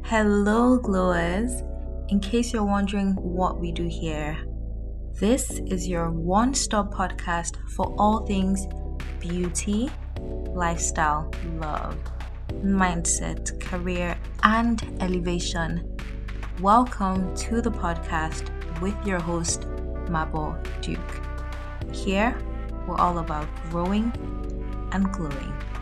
Hello, glowers. In case you're wondering what we do here, this is your one-stop podcast for all things beauty, lifestyle, love, mindset, career, and elevation. Welcome to the podcast with your host, Mabo Duke. Here, we're all about growing and glowing.